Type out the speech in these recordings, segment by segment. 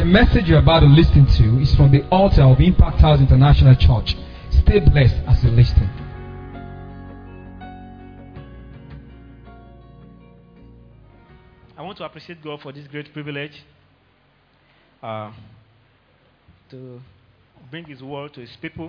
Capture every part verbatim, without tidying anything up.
The message you're about to listen to is from the altar of Impact House International Church. Stay blessed as you listen. I want to appreciate God for this great privilege uh, to bring His word to His people.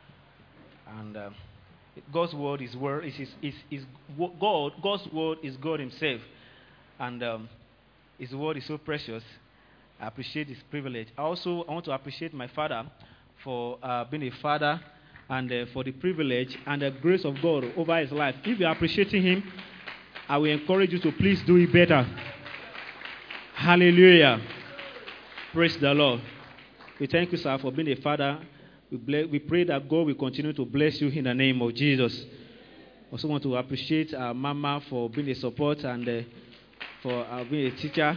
And uh, God's word is word is, is, is, is God. God's word is God Himself, and um, His word is so precious. I appreciate this privilege. I also I want to appreciate my father for uh, being a father, and uh, for the privilege and the grace of God over his life. If you're appreciating him, I will encourage you to please do it better. Hallelujah. Praise the Lord. We thank you, sir, for being a father. We, bless, we pray that God will continue to bless you in the name of Jesus. Also want to appreciate our mama for being a support and uh, for uh, being a teacher.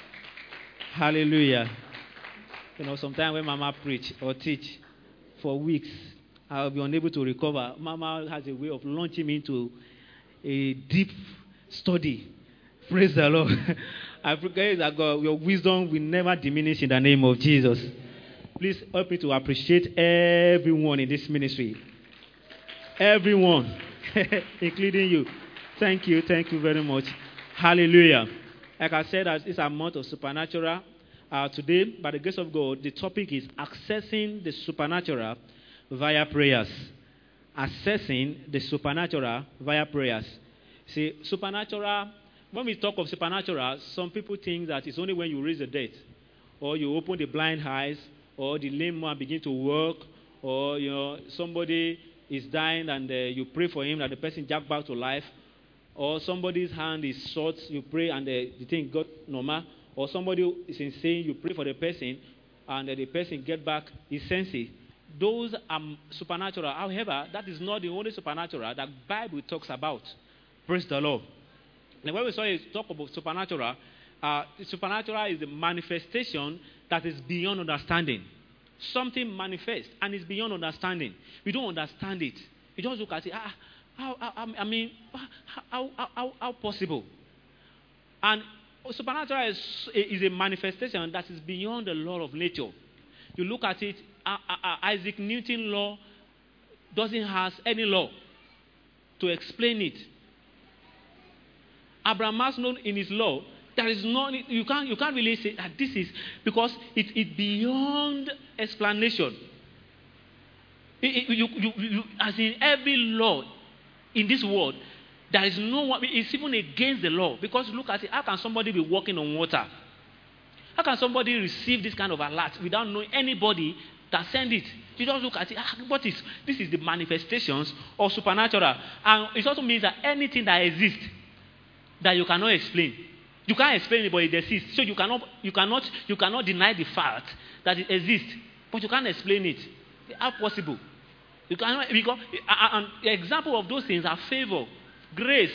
Hallelujah. You know, sometimes when mama preach or teach for weeks, I'll be unable to recover. Mama has a way of launching me into a deep study. Praise the Lord. I pray that God, your wisdom will never diminish in the name of Jesus. Please help me to appreciate everyone in this ministry. Everyone, including you. Thank you. Thank you very much. Hallelujah. Like I said, it's a month of supernatural. Uh, today, by the grace of God, the topic is accessing the supernatural via prayers. Accessing the supernatural via prayers. See, supernatural, when we talk of supernatural, some people think that it's only when you raise the dead, or you open the blind eyes, or the lame man begin to walk, or you know somebody is dying and uh, you pray for him that the person jack back to life, or somebody's hand is short, you pray and uh, the thing got normal, or somebody is insane, you pray for the person and uh, the person get back his senses. Those are supernatural. However, that is not the only supernatural that Bible talks about. Praise the Lord. Now, when we saw it talk about supernatural, uh, the supernatural is the manifestation that is beyond understanding. Something manifests and is beyond understanding. We don't understand it. We just look at it. Ah, how, how, I mean, how, how, how, how possible? And supernatural is, is a manifestation that is beyond the law of nature. You look at it, uh, uh, Isaac Newton's law doesn't have any law to explain it. Abraham Maslow in his law, there is no, you can't, you can't really say that this is, because it, it's beyond explanation. It, it, you, you, you, as in every law in this world, there is no one, it's even against the law. Because look at it, how can somebody be walking on water? How can somebody receive this kind of alert without knowing anybody that sent it? You just look at it, ah, what is, this is the manifestations of supernatural. And it also means that anything that exists that you cannot explain. You can't explain it, but it exists. So you cannot, you cannot, you cannot deny the fact that it exists, but you can't explain it. How possible? You cannot, because and the example of those things are favor, grace.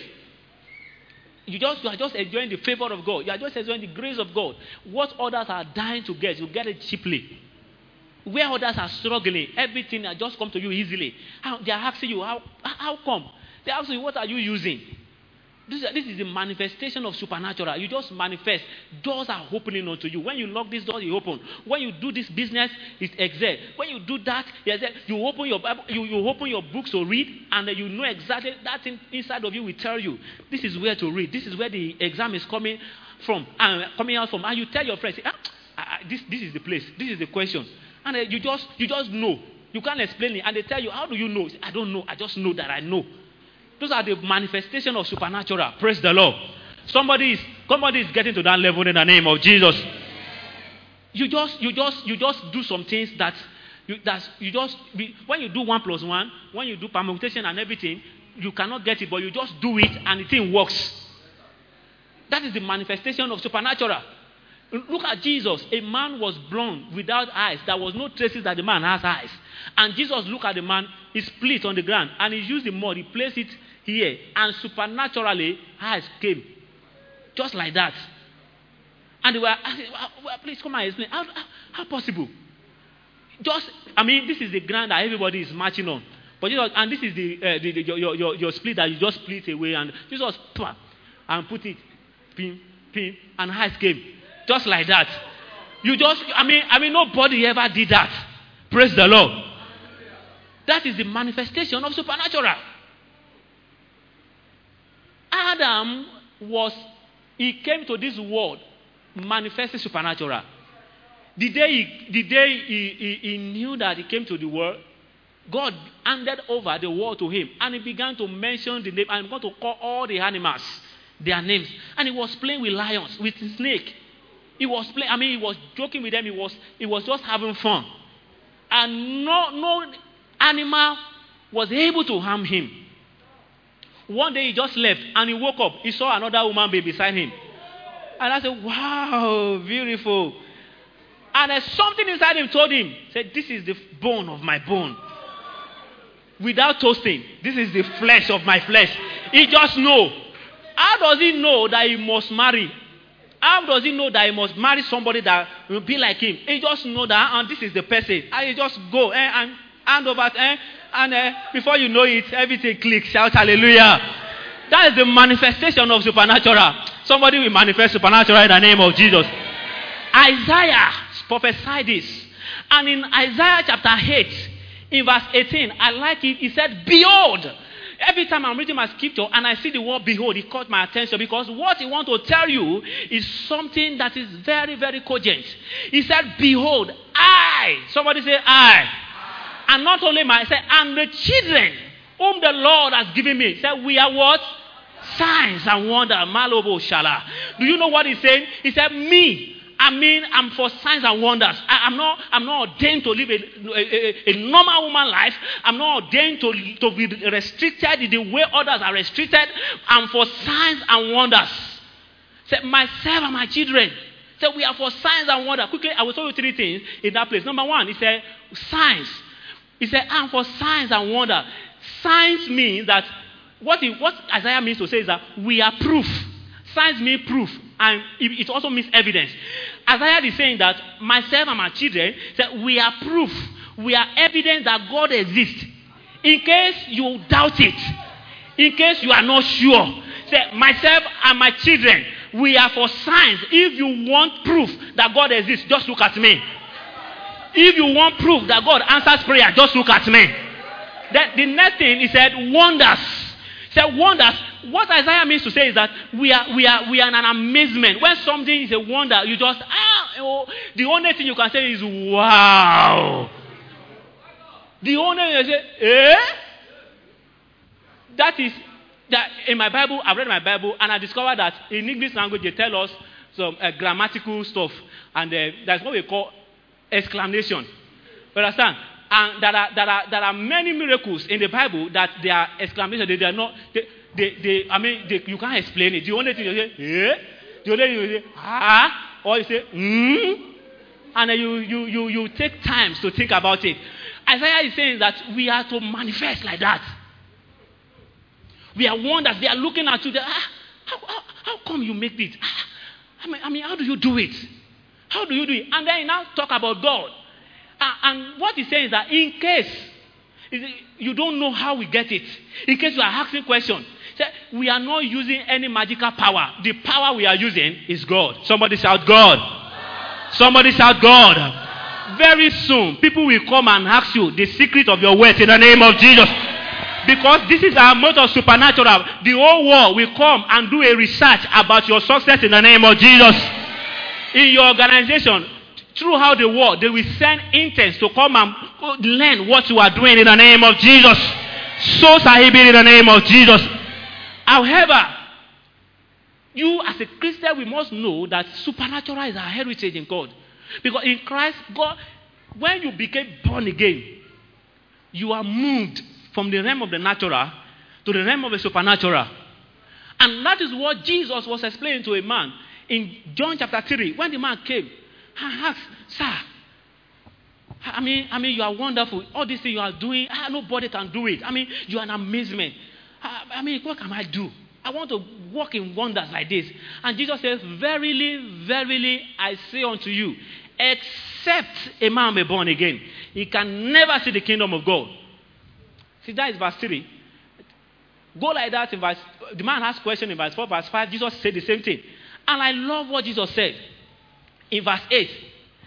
You just you are just enjoying the favor of God. You are just enjoying the grace of God. What others are dying to get, you get it cheaply. Where others are struggling, everything has just come to you easily. How, they are asking you, how how come? They are asking you, what are you using? This, this is the manifestation of supernatural. You just manifest. Doors are opening unto you. When you lock this door, you open. When you do this business, it exert. When you do that, you open your Bible, you, you open your books to read, and you know exactly that thing inside of you will tell you, this is where to read. This is where the exam is coming from, and coming out from. And you tell your friends, ah, ah, this, this is the place. This is the question. And uh, you just you just know. You can't explain it. And they tell you, how do you know? Say, I don't know. I just know that I know. Those are the manifestation of supernatural. Praise the Lord. Somebody is somebody is getting to that level in the name of Jesus. You just you just you just do some things that you that you just be, when you do one plus one, when you do permutation and everything, you cannot get it, but you just do it and the thing works. That is the manifestation of supernatural. Look at Jesus. A man was blind without eyes. There was no traces that the man has eyes. And Jesus looked at the man, he split on the ground, and he used the mud, he placed it here, and supernaturally eyes came. Just like that. And they were asking, well, please come and explain. How, how, how possible? Just, I mean, this is the ground that everybody is marching on. But Jesus, and this is the, uh, the, the your, your, your split that you just split away, and Jesus and put it, pin, pin, and eyes came. Just like that. You just, I mean, I mean, nobody ever did that. Praise the Lord. That is the manifestation of supernatural. Adam was, he came to this world manifesting supernatural. The day, he, the day he, he, he knew that he came to the world, God handed over the world to him. And he began to mention the name. I'm going to call all the animals their names. And he was playing with lions, with snake. He was playing, I mean, he was joking with them. He was, he was just having fun. And no, no animal was able to harm him. One day he just left and he woke up. He saw another woman be beside him. And I said, wow, beautiful. And uh, something inside him told him, said, this is the bone of my bone. Without toasting, this is the flesh of my flesh. He just know. How does he know that he must marry? How does he know that he must marry somebody that will be like him? He just know that, and this is the person. And he just go eh, and hand over, eh, and uh, before you know it, everything clicks. Shout hallelujah. That is the manifestation of supernatural. Somebody will manifest supernatural in the name of Jesus. Isaiah prophesied this. And in Isaiah chapter eight, in verse eighteen, I like it. He said, behold. Every time I'm reading my scripture and I see the word behold, it caught my attention because what he wants to tell you is something that is very, very cogent. He said, behold, I. Somebody say, I. I. And not only my, said, and the children whom the Lord has given me. He said, we are what? Signs and wonder. Malobo shala. Do you know what he's saying? He said, me. I mean, I'm for signs and wonders. I, I'm not I'm not ordained to live a, a, a normal woman life. I'm not ordained to, to be restricted in the way others are restricted. I'm for signs and wonders. Say, myself and my children. Say, we are for signs and wonders. Quickly, I will tell you three things in that place. Number one, he said, signs. He said, I'm for signs and wonders. Signs means that, what, he, what Isaiah means to say is that we are proof. Signs mean proof. And it also means evidence. Isaiah is saying that myself and my children, that we are proof. We are evidence that God exists. In case you doubt it, in case you are not sure, say myself and my children, we are for signs. If you want proof that God exists, just look at me. If you want proof that God answers prayer, just look at me. Then the next thing he said, wonders. He said wonders. What Isaiah means to say is that we are we are we are in an amazement. When something is a wonder, you just ah oh, the only thing you can say is wow. The only thing you say, eh? That is that in my Bible, I've read my Bible and I discovered that in English language they tell us some uh, grammatical stuff, and uh, that's what we call exclamation. You understand? And there are there are there are many miracles in the Bible that they are exclamation. They, they are not. They, they, they I mean, they, you can't explain it. The only thing you say, eh? The only thing you say, ah, or you say, hmm, and then you you you you take time to think about it. Isaiah is saying that we are to manifest like that. We are wonders. They are looking at you. They, ah, how, how how come you make it? Ah, I mean, I mean, how do you do it? How do you do it? And then you now talk about God. Uh, and what he's saying is that in case you don't know how we get it, in case you are asking questions, we are not using any magical power. The power we are using is God. Somebody shout God. Somebody shout God. Very soon, people will come and ask you the secret of your wealth in the name of Jesus. Because this is our mode of supernatural. The whole world will come and do a research about your success in the name of Jesus. In your organization, throughout the world, they will send interns to come and learn what you are doing in the name of Jesus. So shall it be in the name of Jesus. However, you as a Christian, we must know that supernatural is our heritage in God. Because in Christ, God, when you became born again, you are moved from the realm of the natural to the realm of the supernatural. And that is what Jesus was explaining to a man in John chapter three. When the man came, I asked, sir, I mean, I mean, you are wonderful. All these things you are doing, ah, nobody can do it. I mean, you are an amazement. I, I mean, what can I do? I want to walk in wonders like this. And Jesus says, verily, verily, I say unto you, except a man be born again, he can never see the kingdom of God. See, that is verse three. Go like that in verse, the man asked question in verse four, verse five, Jesus said the same thing. And I love what Jesus said. In verse eight,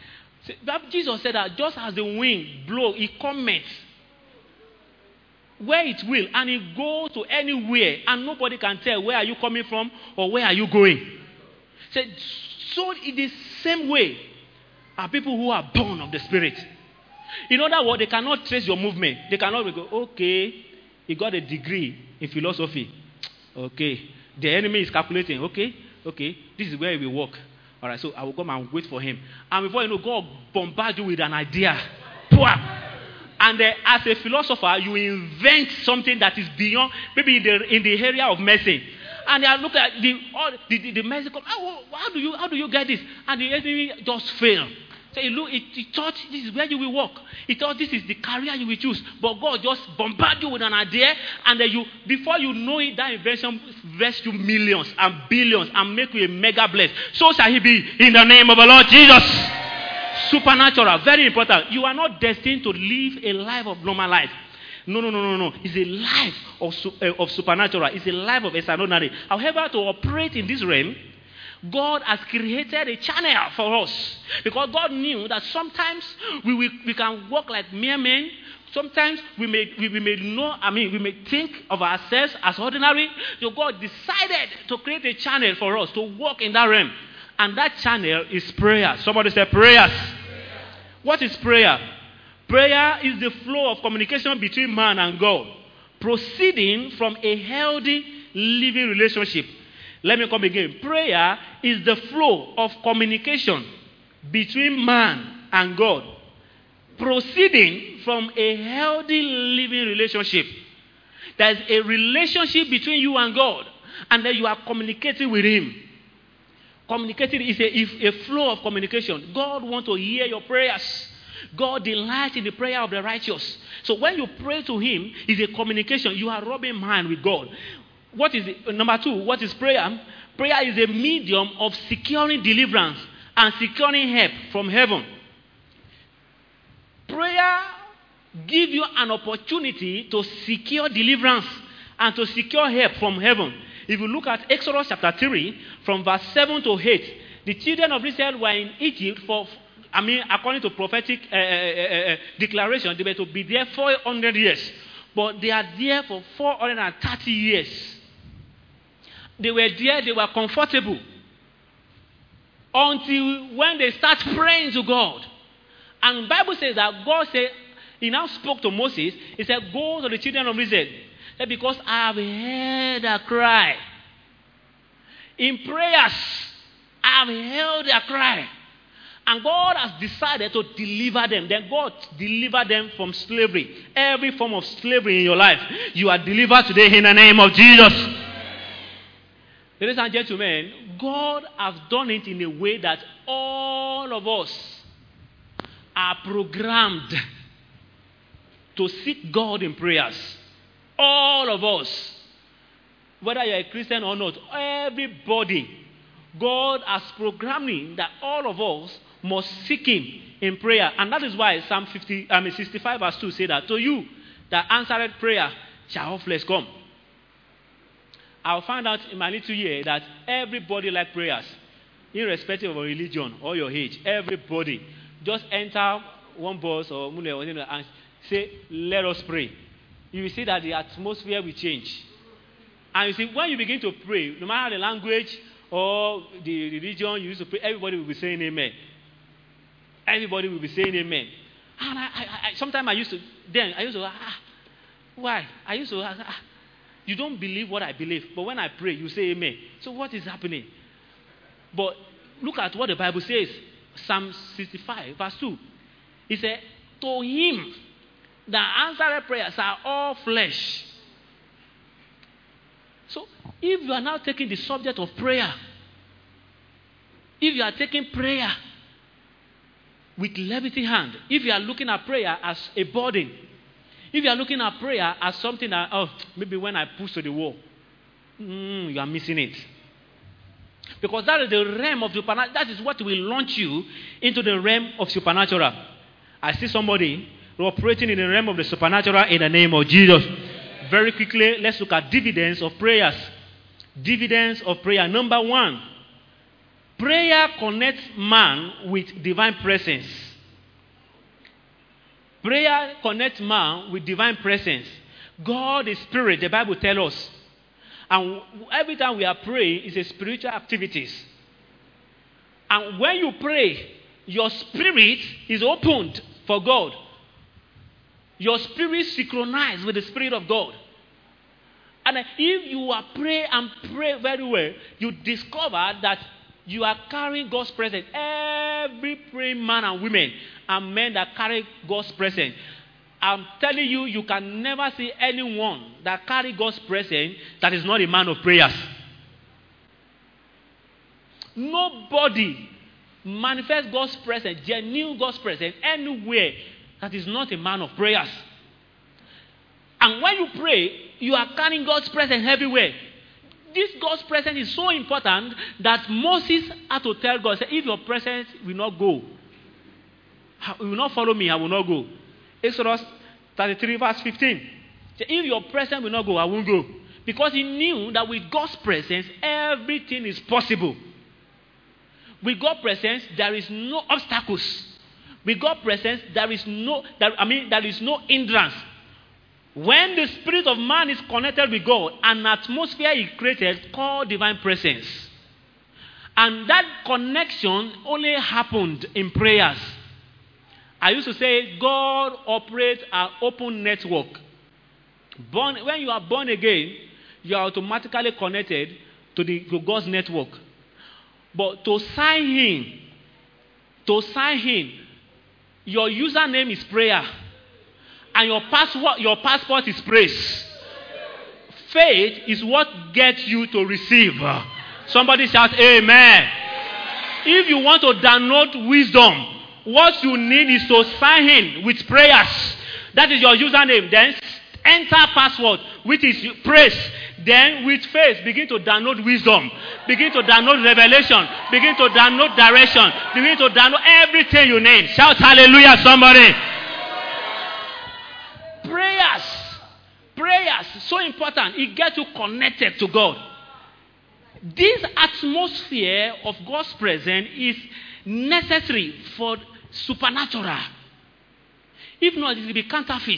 See, Jesus said that just as the wind blows, it cometh where it will, and it goes to anywhere, and nobody can tell where are you coming from or where are you going. So, so in the same way are people who are born of the Spirit. In other words, they cannot trace your movement. They cannot go, okay, you got a degree in philosophy. Okay, the enemy is calculating. Okay, okay, this is where we walk. All right, so I will come and wait for him. And before you know, God bombard you with an idea. And uh, as a philosopher, you invent something that is beyond, maybe in the, in the area of medicine. And they look at the all, the, the, the medicine. Oh, how do you how do you get this? And the enemy just fail. So it, look, it, it thought this is where you will walk. It thought this is the career you will choose. But God just bombard you with an idea, and then you, before you know it, that invention invest you millions and billions and make you a mega blessed. So shall he be in the name of the Lord Jesus. Supernatural, very important. You are not destined to live a life of normal life. No, no, no, no, no. It's a life of, uh, of supernatural. It's a life of extraordinary. However, to operate in this realm, God has created a channel for us. Because God knew that sometimes we, we, we can walk like mere men. Sometimes we may, we, we may know, I mean, we may think of ourselves as ordinary. So God decided to create a channel for us to walk in that realm. And that channel is prayer. Somebody say prayers. Prayer. What is prayer? Prayer is the flow of communication between man and God, proceeding from a healthy living relationship. Let me come again. Prayer is the flow of communication between man and God, proceeding from a healthy living relationship. There is a relationship between you and God, and then you are communicating with Him. Communicating is a, a flow of communication. God wants to hear your prayers. God delights in the prayer of the righteous. So when you pray to Him, it's a communication. You are rubbing mind with God. What is it? Number two, what is prayer? Prayer is a medium of securing deliverance and securing help from heaven. Prayer gives you an opportunity to secure deliverance and to secure help from heaven. If you look at Exodus chapter three, from verse seven to eight, the children of Israel were in Egypt for, I mean, according to prophetic uh, uh, uh, declaration, they were to be there four hundred years. But they are there for four hundred thirty years. They were there, they were comfortable. Until when they start praying to God. And the Bible says that God said, He now spoke to Moses. He said, go to the children of Israel. Because I have heard a cry. In prayers, I have heard a cry. And God has decided to deliver them. Then God delivered them from slavery. Every form of slavery in your life, you are delivered today in the name of Jesus. Ladies and gentlemen, God has done it in a way that all of us are programmed to seek God in prayers. All of us, whether you're a Christian or not, everybody, God has programming that all of us must seek Him in prayer. And that is why Psalm fifty, I mean sixty-five verse two say that, to you that answered prayer shall all flesh come. I'll find out in my little year that everybody like prayers, irrespective of your religion or your age. Everybody just enter one bus or and say, let us pray. You will see that the atmosphere will change. And you see, when you begin to pray, no matter the language or the religion you used to pray, everybody will be saying amen. Everybody will be saying amen. And I, I, I, sometimes I used to, then I used to, ah, why? I used to, ah, you don't believe what I believe, but when I pray, you say amen. So what is happening? But look at what the Bible says. Psalm sixty-five, verse two. It said, to Him that answered prayers are all flesh. So, if you are now taking the subject of prayer, if you are taking prayer with levity hand, if you are looking at prayer as a burden, if you are looking at prayer as something that, oh, maybe when I push to the wall, mm, you are missing it. Because that is the realm of supernatural. That is what will launch you into the realm of supernatural. I see somebody operating in the realm of the supernatural in the name of Jesus. Very quickly, let's look at dividends of prayers. Dividends of prayer. Number one, prayer connects man with divine presence. Prayer connects man with divine presence. God is spirit, the Bible tells us. And every time we are praying, it's a spiritual activities. And when you pray, your spirit is opened for God. Your spirit synchronized with the Spirit of God. And if you are pray and pray very well, you discover that you are carrying God's presence. Every praying man and women and men that carry God's presence. I'm telling you, you can never see anyone that carry God's presence that is not a man of prayers. Nobody manifests God's presence, genuine God's presence anywhere that is not a man of prayers. And when you pray, you are carrying God's presence everywhere. This God's presence is so important that Moses had to tell God, say, if your presence will not go, you will not follow me, I will not go. Exodus thirty-three verse fifteen. Say, if your presence will not go, I won't go. Because he knew that with God's presence, everything is possible. With God's presence, there is no obstacles. With God's presence, there is no, there, I mean, there is no hindrance. When the spirit of man is connected with God, an atmosphere is created called divine presence. And that connection only happened in prayers. I used to say God operates an open network. Born, when you are born again, you are automatically connected to, the, to God's network. But to sign in, to sign in, your username is prayer. And your passport, your passport is praise. Faith is what gets you to receive. Somebody shout amen. If you want to download wisdom, what you need is to sign in with prayers. That is your username. Then enter password, which is praise. Then with faith, begin to download wisdom. Begin to download revelation. Begin to download direction. Begin to download everything you need. Shout hallelujah, somebody. Prayers. Prayers. So important. It gets you connected to God. This atmosphere of God's presence is necessary for supernatural. If not, it will be counterfeit.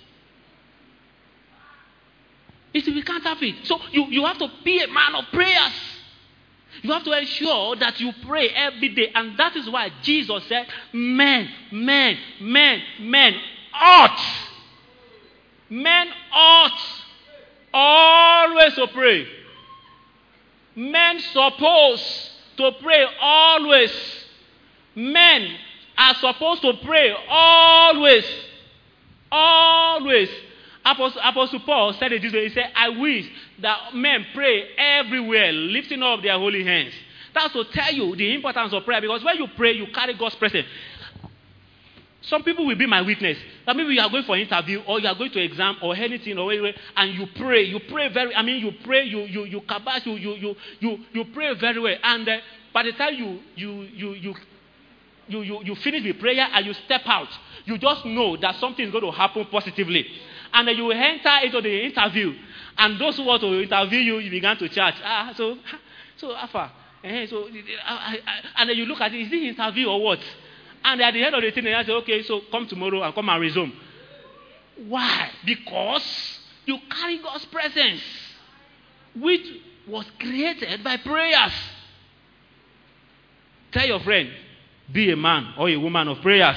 It will be counterfeit. So you, you have to be a man of prayers. You have to ensure that you pray every day. And that is why Jesus said, men, men, men, men ought. Men ought always to pray. Men supposed to pray always. Men are supposed to pray always. Always. Apostle, Apostle Paul said it this way. He said, I wish that men pray everywhere, lifting up their holy hands. That's to tell you the importance of prayer. Because when you pray, you carry God's presence. Some people will be my witness. That maybe you are going for an interview or you are going to exam or anything or anyway, and you pray. You pray very, I mean, you pray, you you you kabash, you you you you, you pray very well. And uh, by the time you you you you you you you finish the prayer and you step out, you just know that something is going to happen positively. And then you enter into the interview, and those who want to interview you, you began to chat. Ah, so so Alpha, eh, so I, I, and then you look at it. Is it interview or what? And at the end of the thing, they say, okay, so come tomorrow and come and resume. Why? Because you carry God's presence, which was created by prayers. Tell your friend, be a man or a woman of prayers.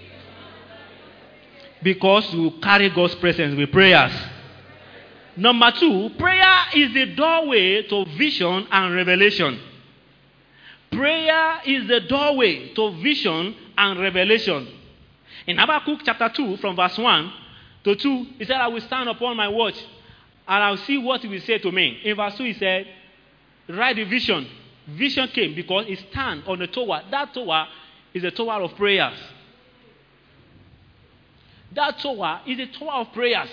Because you carry God's presence with prayers. Number two, prayer is the doorway to vision and revelation. Prayer is the doorway to vision and revelation. In Habakkuk chapter two, from verse one to two, he said, I will stand upon my watch and I will see what he will say to me. In verse two, he said, write the vision. Vision came because he stand on the tower. That tower is the tower of prayers. That tower is a tower of prayers.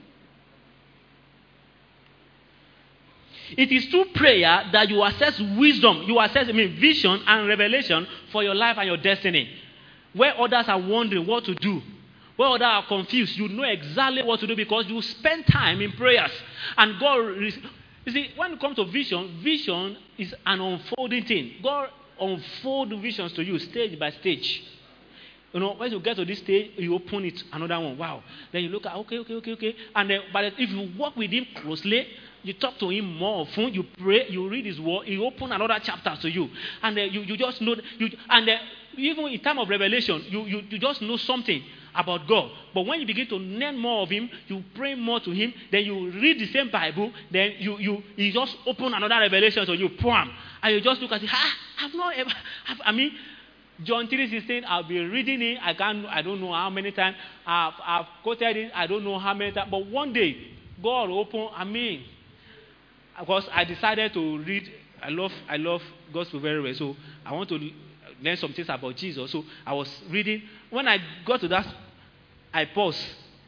It is through prayer that you access wisdom. You access, I mean, vision and revelation for your life and your destiny. Where others are wondering what to do, where others are confused, you know exactly what to do because you spend time in prayers. And God, you see, when it comes to vision, vision is an unfolding thing. God unfolds visions to you stage by stage. You know, when you get to this stage, you open it, another one. Wow. Then you look at, okay, okay, okay, okay. And then, but if you work with him closely, you talk to him more often, you pray, you read his word, he open another chapter to you. And then you, you just know, you, and then even in time of revelation, you, you, you just know something about God. But when you begin to learn more of him, you pray more to him, then you read the same Bible, then you, you, you just open another revelation to you, poem. And you just look at it, ah, I've not ever, I've, I mean, John three sixteen, I'll be reading it. I can't, I don't know how many times. I've, I've quoted it. I don't know how many times. But one day, God opened, I mean, because I decided to read. I love, I love gospel very well. So I want to learn some things about Jesus. So I was reading. When I got to that, I paused.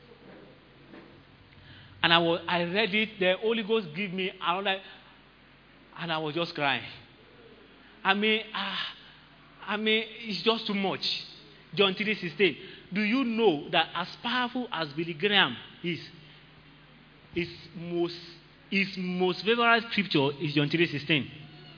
And I was, I read it. The Holy Ghost gave me another, and I was just crying. I mean, ah. I mean, it's just too much. John three sixteen. Do you know that as powerful as Billy Graham is, his most, his most favorite scripture is John three sixteen.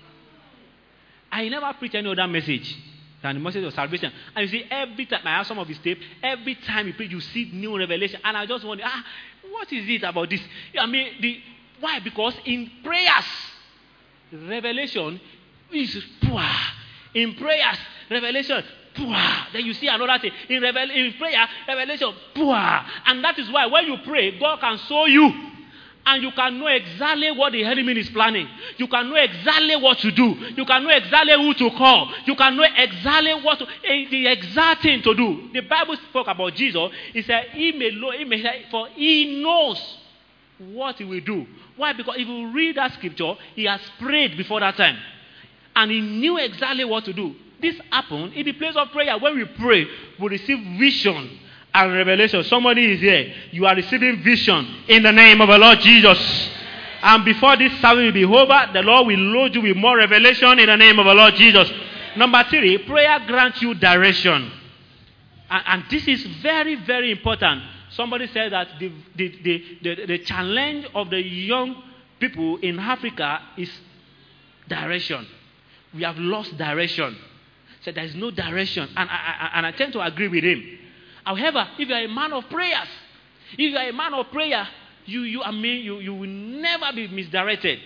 I never preach any other message than the message of salvation. And you see, every time I have some of his tape, every time you preach, you see new revelation. And I just wonder, ah, what is it about this? I mean, the why? Because in prayers, revelation is poor. In prayers, revelation, poor. Then you see another thing. In, revel- in prayer, revelation, poor. And that is why when you pray, God can show you. And you can know exactly what the enemy is planning. You can know exactly what to do. You can know exactly who to call. You can know exactly what to, uh, the exact thing to do. The Bible spoke about Jesus. He said, he may know, he may say, for he knows what he will do. Why? Because if you read that scripture, he has prayed before that time. And he knew exactly what to do. This happened in the place of prayer. When we pray, we receive vision and revelation. Somebody is here. You are receiving vision in the name of the Lord Jesus. And before this service will be over, the Lord will load you with more revelation in the name of the Lord Jesus. Number three, prayer grants you direction. And, and this is very, very important. Somebody said that the, the, the, the, the challenge of the young people in Africa is direction. We have lost direction. So there is no direction. And I, I, and I tend to agree with him. However, if you are a man of prayers, if you are a man of prayer, you, you, I mean, you, you will never be misdirected.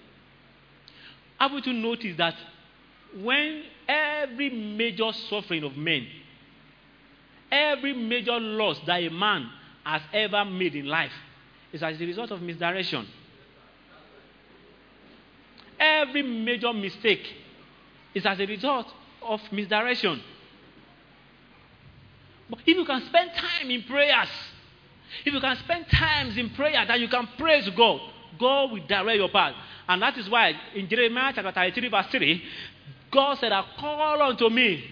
I want to notice that when every major suffering of men, every major loss that a man has ever made in life is as a result of misdirection. Every major mistake is as a result of misdirection. But if you can spend time in prayers, if you can spend times in prayer that you can praise God, God will direct your path. And that is why in Jeremiah chapter thirty-three verse three, God said, I call unto me.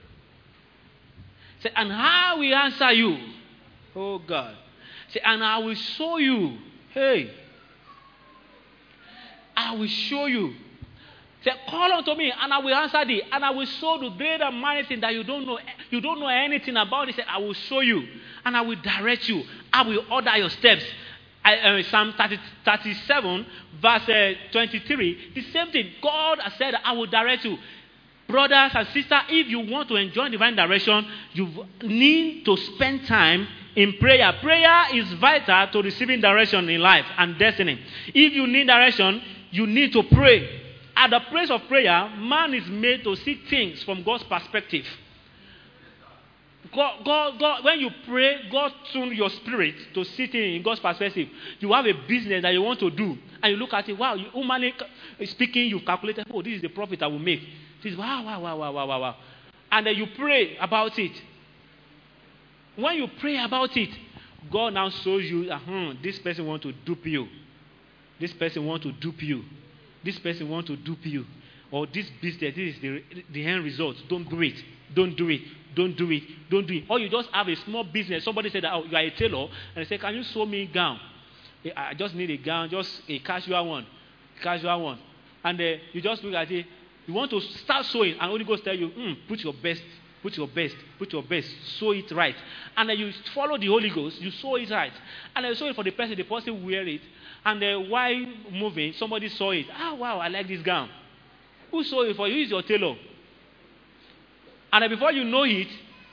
Say, and I will answer you. Oh God. Say, and I will show you. Hey. I will show you. Say, call unto me, and I will answer thee, and I will show the great and mighty thing that you don't know. You don't know anything about it. Say, I will show you, and I will direct you. I will order your steps. I, uh, Psalm thirty, thirty-seven, verse uh, twenty-three. The same thing. God has said, I will direct you. Brothers and sisters, if you want to enjoy divine direction, you need to spend time in prayer. Prayer is vital to receiving direction in life and destiny. If you need direction, you need to pray. At the place of prayer, man is made to see things from God's perspective. God, God, God, when you pray, God tunes your spirit to see things in God's perspective. You have a business that you want to do, and you look at it, wow, you, humanly speaking, you've calculated, oh, this is the profit I will make. This is wow, wow, wow, wow, wow, wow, wow. And then you pray about it. When you pray about it, God now shows you, uh-huh, this person wants to dupe you. This person wants to dupe you. This person wants to dupe you. Or this business, this is the, the end result. Don't do it. Don't do it. Don't do it. Don't do it. Or you just have a small business. Somebody said, that, oh, you are a tailor. And they say, can you sew me a gown? I just need a gown, just a casual one. Casual one. And uh, you just look at it. You want to start sewing. And Holy Ghost tell you, mm, put your best. Put your best. Put your best. Sew it right. And then you follow the Holy Ghost. You sew it right. And then you sew it for the person. The person wear it. And uh, while moving, somebody saw it. Ah, wow, I like this gown. Who saw it for you? Who is your tailor? And then before you know it,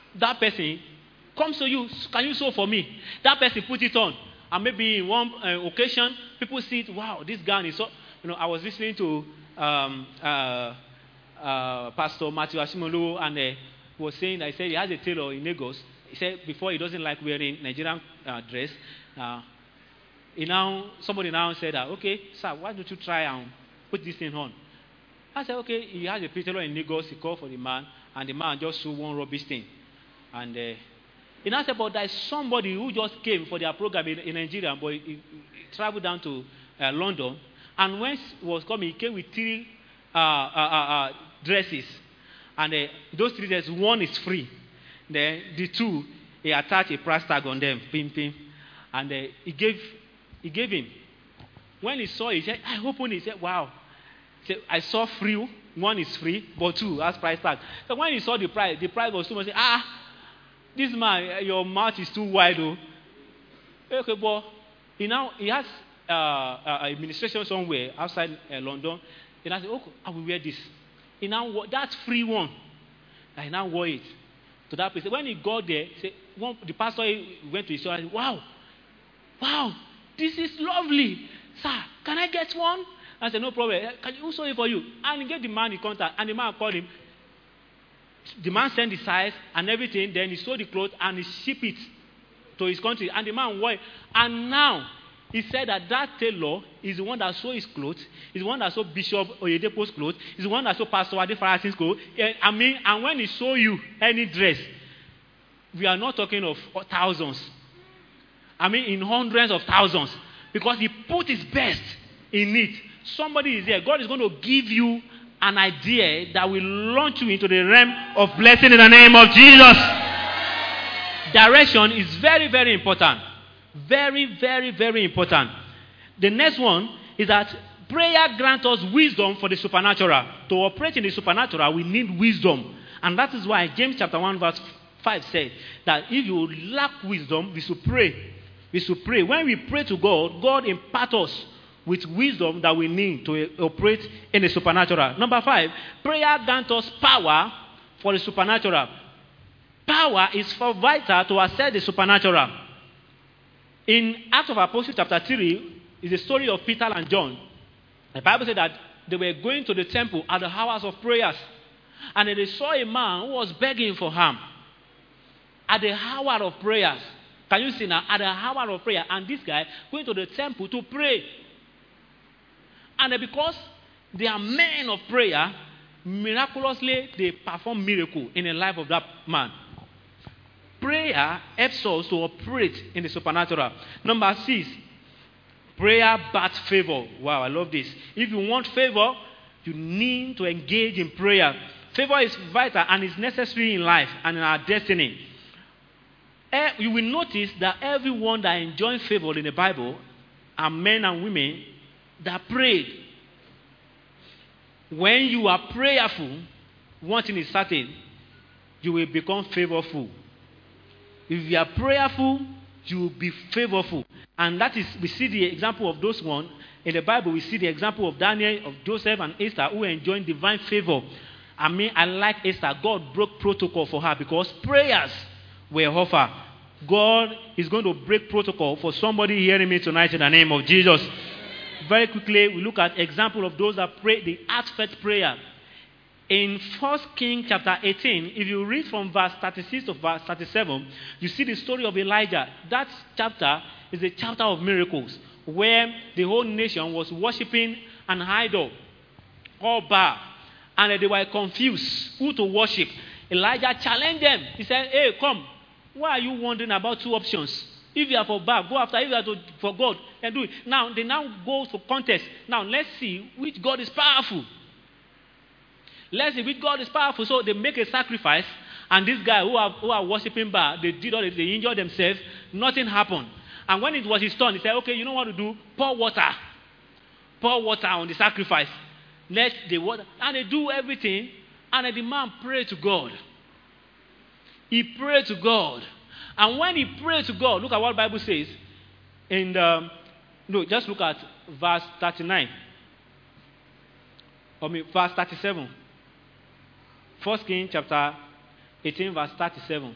that person comes to you, can you sew for me? That person put it on. And maybe in one uh, occasion, people see it, wow, this gown is so... You know, I was listening to um, uh, uh, Pastor Matthew Ashimolu, and uh, he was saying, I said he has a tailor in Lagos. He said before he doesn't like wearing Nigerian uh, dress. Uh, he now, somebody now said, that, okay, sir, why don't you try and put this thing on? I said, okay, he has a tailor in Lagos. He called for the man, and the man just sewed one rubbish thing. And uh, he now said, but there is somebody who just came for their program in, in Nigeria, but he, he, he traveled down to uh, London. And when he was coming, he came with three uh, uh, uh, uh, dresses. And uh, those three dresses, one is free. Then the two, he attached a price tag on them, pim, pim. And uh, he gave he gave him. When he saw it, he said, I opened it. He said, wow. He said, I saw free, one is free, but two has price tag. So when he saw the price, the price was too much. He said, ah, this man, your mouth is too wide, though. Okay, but he now, he has uh, uh, administration somewhere outside uh, London. And I said, okay, I will wear this. He now wore that free one. And he now wore it to that place. When he got there, he said, one, the pastor went to his shop and said, wow, wow, this is lovely. Sir, can I get one? I said, no problem. Can you sew it for you? And he gave the man the contact, and the man called him. The man sent the size and everything. Then he sewed the clothes and he shipped it to his country. And the man wore it. And now, he said that that tailor is the one that sewed his clothes. Is the one that sewed Bishop Oyedepo's clothes. Is the one that sewed Pastor Ade Farasin's clothes. I mean, and when he sew you any dress, we are not talking of thousands. I mean, in hundreds of thousands. Because he put his best in it. Somebody is there. God is going to give you an idea that will launch you into the realm of blessing in the name of Jesus. Direction is very, very important. Very, very, very important. The next one is that prayer grants us wisdom for the supernatural. To operate in the supernatural, we need wisdom. And that is why James chapter one verse five says that if you lack wisdom, we should pray. We should pray. When we pray to God, God imparts us with wisdom that we need to operate in the supernatural. Number five, prayer grants us power for the supernatural. Power is for vital to access the supernatural. In Acts of Apostles chapter three is the story of Peter and John. The Bible said that they were going to the temple at the hours of prayers. And they saw a man who was begging for harm. At the hour of prayers. Can you see now? At the hour of prayer. And this guy going to the temple to pray. And because they are men of prayer, miraculously they perform miracle in the life of that man. Prayer helps us to operate in the supernatural. Number six, prayer births favor. Wow, I love this. If you want favor, you need to engage in prayer. Favor is vital and is necessary in life and in our destiny. You will notice that everyone that enjoys favor in the Bible are men and women that prayed. When you are prayerful, one thing is certain, you will become favorful. If you are prayerful, you will be favorful. And that is, we see the example of those one. In the Bible, we see the example of Daniel, of Joseph and Esther, who enjoyed divine favor. I mean, I like Esther. God broke protocol for her because prayers were offered. God is going to break protocol for somebody hearing me tonight in the name of Jesus. Very quickly, we look at example of those that pray the heartfelt prayer. In First Kings chapter eighteen, if you read from verse thirty-six to verse thirty-seven, you see the story of Elijah. That chapter is a chapter of miracles where the whole nation was worshiping an idol called Baal. And they were confused who to worship. Elijah challenged them. He said, hey, come. Why are you wondering about two options? If you are for Baal, go after. If you are to, for God, then do it. Now, they now go for contest. Now, let's see which God is powerful. Let's see which God is powerful. So they make a sacrifice. And this guy who are, who are worshiping Baal, they did all this. They injured themselves. Nothing happened. And when it was his turn, he said, okay, you know what to do? Pour water. Pour water on the sacrifice. Let the water. And they do everything. And the man prayed to God. He prayed to God. And when he prayed to God, look at what the Bible says. In the, no, just look at verse thirty-nine. I mean, verse thirty-seven. First Kings chapter eighteen verse thirty-seven.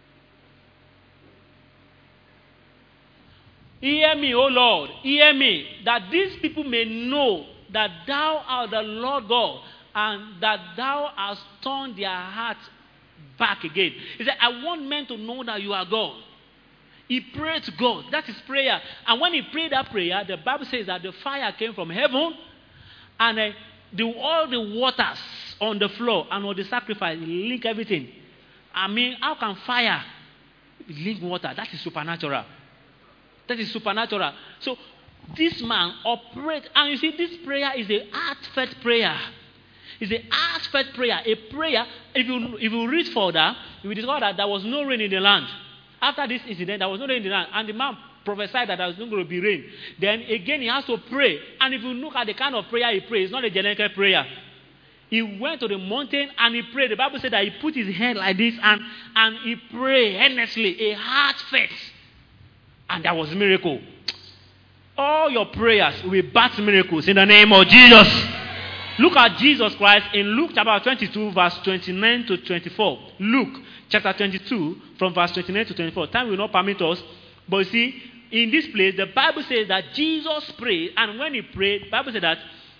Hear me, O Lord, hear me, that these people may know that thou art the Lord God, and that thou hast turned their hearts back again. He said, I want men to know that you are God. He prayed to God. That is prayer. And when he prayed that prayer, the Bible says that the fire came from heaven, and uh, the, all the waters on the floor and on the sacrifice link everything. I mean, how can fire link water? That is supernatural. That is supernatural. So this man operates, and you see, this prayer is a heartfelt prayer. It's a heartfelt prayer. A prayer, if you if you read further, you will discover that there was no rain in the land. After this incident, there was no rain in the land. And the man prophesied that there was not going to be rain. Then again, he has to pray. And if you look at the kind of prayer he prayed, it's not a generic prayer. He went to the mountain and he prayed. The Bible said that he put his hand like this and, and he prayed earnestly, a heartfelt. And there was a miracle. All your prayers will birth miracles in the name of Jesus. Look at Jesus Christ in Luke chapter twenty-two, verse twenty-nine to twenty-four. Luke chapter twenty-two, from verse twenty-nine to twenty-four. Time will not permit us. But you see, in this place, the Bible says that Jesus prayed. And when he prayed, the Bible said that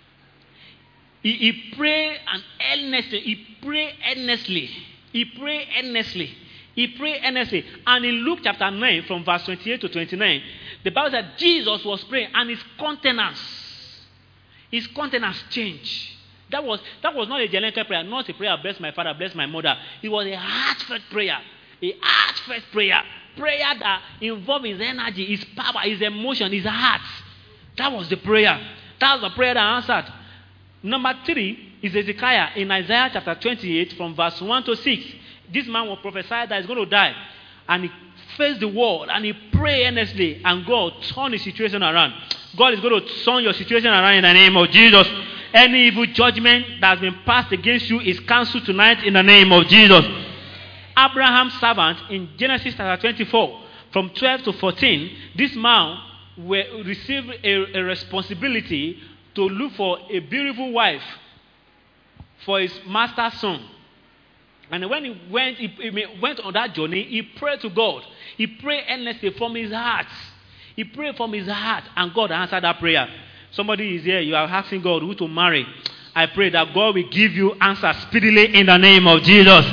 he, he prayed and earnestly. He prayed earnestly. He prayed earnestly. He prayed earnestly. And in Luke chapter nine, from verse twenty-eight to twenty-nine, the Bible said Jesus was praying and his countenance, his countenance changed. That was, that was not a generic prayer, not a prayer, bless my father, bless my mother. It was a heartfelt prayer. A heartfelt prayer. Prayer that involved his energy, his power, his emotion, his heart. That was the prayer. That was the prayer that answered. Number three is Hezekiah in Isaiah chapter twenty-eight, from verse one to six. This man was prophesied that he's going to die. And he faced the world and he prayed earnestly. And God turned his situation around. God is going to turn your situation around in the name of Jesus. Any evil judgment that has been passed against you is cancelled tonight in the name of Jesus. Abraham's servant in Genesis chapter twenty-four, from twelve to fourteen, this man received a, a responsibility to look for a beautiful wife for his master's son. And when he went, he, he went on that journey, he prayed to God. He prayed earnestly from his heart. He prayed from his heart, and God answered that prayer. Somebody is here, you are asking God who to marry. I pray that God will give you answers speedily in the name of Jesus.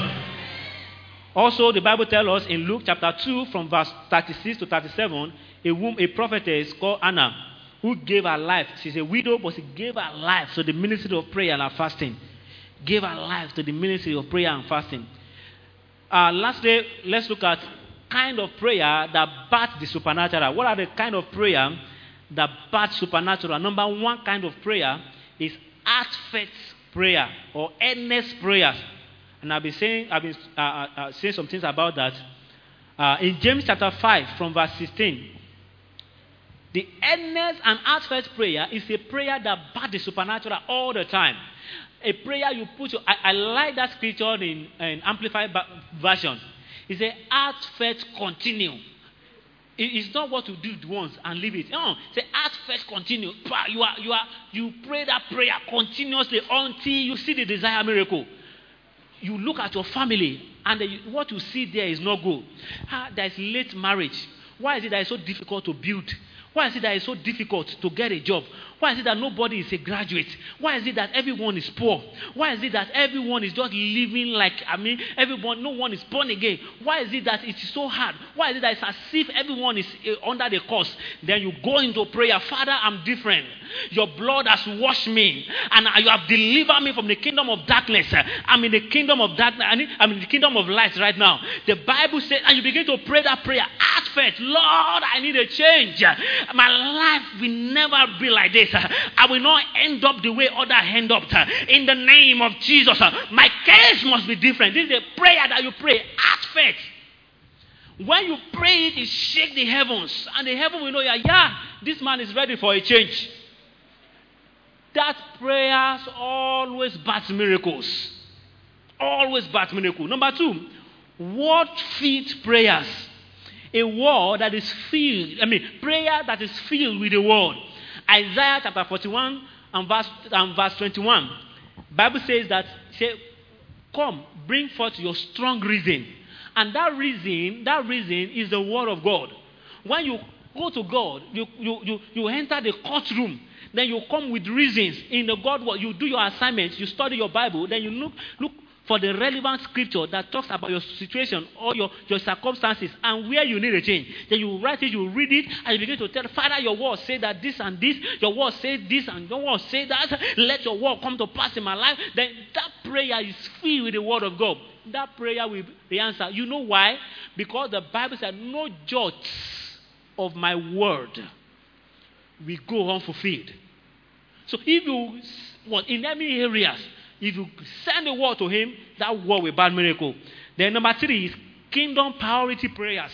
Also, the Bible tells us in Luke chapter two, from verse thirty-six to thirty-seven, a woman, a prophetess called Anna, who gave her life. She's a widow, but she gave her life to the ministry of prayer and fasting. Gave her life to the ministry of prayer and fasting. Uh, lastly, let's look at kind of prayer that births the supernatural. What are the kind of prayer that births supernatural? Number one kind of prayer is heartfelt prayer or earnest prayers. And I've been saying, I've been uh, uh, saying some things about that. Uh, in James chapter five, from verse sixteen, the earnest and heartfelt prayer is a prayer that births the supernatural all the time. A prayer you put your, I, I like that scripture in an amplified version. It's a heartfelt continue. It, it's not what you do once and leave it. No, it's a heartfelt continue. You are, you are, you pray that prayer continuously until you see the desired miracle. You look at your family and the, what you see there is not good. Ah, there is late marriage. Why is it that it's so difficult to build? Why is it that it's so difficult to get a job? Why is it that nobody is a graduate? Why is it that everyone is poor? Why is it that everyone is just living like, I mean, everyone, no one is born again? Why is it that it's so hard? Why is it that it's as if everyone is uh, under the curse? Then you go into prayer. Father, I'm different. Your blood has washed me, and you have delivered me from the kingdom of darkness. I'm in the kingdom of darkness. I'm in the kingdom of light right now. The Bible says, and you begin to pray that prayer. Heartfelt, Lord, I need a change. My life will never be like this. I will not end up the way others end up. In the name of Jesus, my case must be different. This is a prayer that you pray. Heartfelt. When you pray it, it shakes the heavens, and the heaven will know, yeah, yeah, this man is ready for a change. That prayers always birth miracles. Always birth miracles. Number two, word-filled prayers. A word that is filled, I mean, prayer that is filled with the word. Isaiah chapter forty-one and verse, and verse twenty-one. Bible says that, say, come, bring forth your strong reason. And that reason, that reason is the word of God. When you go to God, you, you, you, you enter the courtroom, then you come with reasons in the God word. You do your assignments, you study your Bible, then you look look for the relevant scripture that talks about your situation or your, your circumstances and where you need a change. Then you write it, you read it, and you begin to tell, Father, your word say that this and this, your word say this and your word say that. Let your word come to pass in my life. Then that prayer is filled with the word of God. That prayer will be the answer. You know why? Because the Bible said, no jot of my word will go unfulfilled. So if you, well, in any areas, if you send the word to him, that word will bring miracle. Then number three is kingdom priority prayers.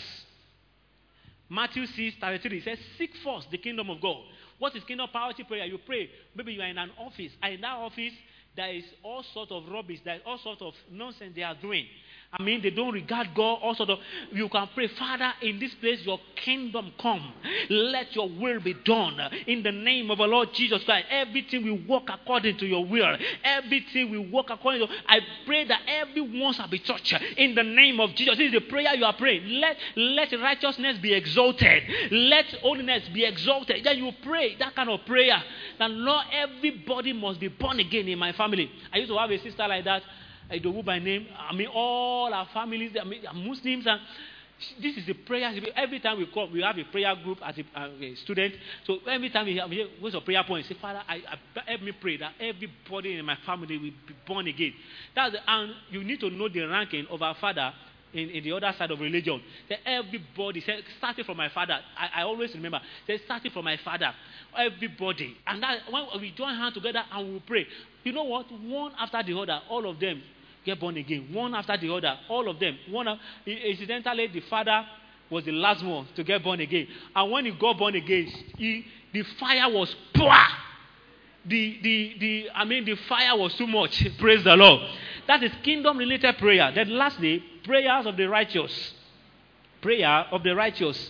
Matthew six thirty-three says, seek first the kingdom of God. What is kingdom priority prayer? You pray. Maybe you are in an office, and in that office, there is all sorts of rubbish, there is all sorts of nonsense they are doing. I mean, they don't regard God. All sort of, you can pray, Father, in this place, your kingdom come. Let your will be done. In the name of the Lord Jesus Christ, everything will work according to your will. Everything will work according to. I pray that everyone shall be touched. In the name of Jesus, this is the prayer you are praying. Let let righteousness be exalted. Let holiness be exalted. Then you pray that kind of prayer. That Lord, everybody must be born again in my family. I used to have a sister like that. I do by name. I mean, all our families, I mean, are Muslims, and this is the prayer. Every time we come, we have a prayer group as a, uh, a student. So every time we have we go to a prayer point, say, Father, I, I, help me pray that everybody in my family will be born again. That's the, and you need to know the ranking of our Father in, in the other side of religion. That everybody, say, starting from my father. I, I always remember, say, starting from my father. Everybody, and that when we join hands together and we pray, you know what? One after the other, all of them get born again. One after the other, all of them. One, incidentally, the father was the last one to get born again. And when he got born again, he, the fire was poor. The, the, the, I mean, the fire was too much. Praise the Lord. That is kingdom-related prayer. Then lastly, prayers of the righteous. Prayer of the righteous.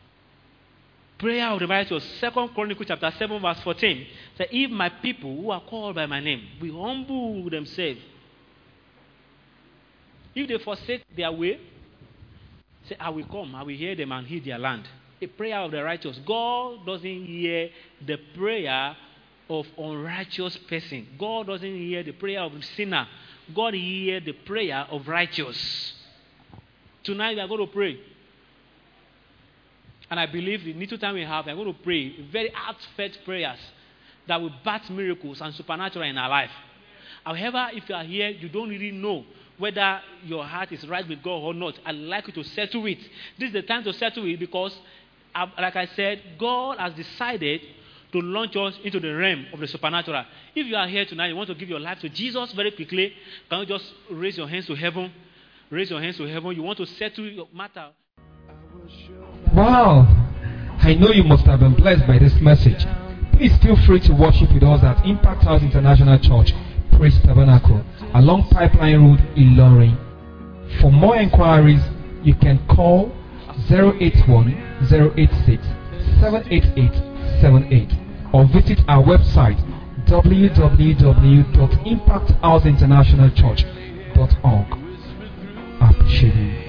Prayer of the righteous. Second Chronicles chapter seven verse fourteen. Say, if my people who are called by my name will humble themselves, if they forsake their way, say, I will come, I will hear them and heal their land. A prayer of the righteous. God doesn't hear the prayer of unrighteous person. God doesn't hear the prayer of sinner. God hears the prayer of righteous. Tonight we are going to pray. And I believe the little time we have, we are going to pray very heartfelt prayers that will birth miracles and supernatural in our life. However, if you are here, you don't really know whether your heart is right with God or not. I'd like you to settle it. This is the time to settle it because, like I said, God has decided to launch us into the realm of the supernatural. If you are here tonight, you want to give your life to Jesus very quickly, can you just raise your hands to heaven? Raise your hands to heaven. You want to settle your matter. Wow! I know you must have been blessed by this message. Please feel free to worship with us at Impact House International Church, Praise Tabernacle, along Pipeline Road, Ilorin. For more inquiries, you can call zero eight one, zero eight six, seven eight eight seven eight or visit our website w w w dot impact house international church dot org. I appreciate you.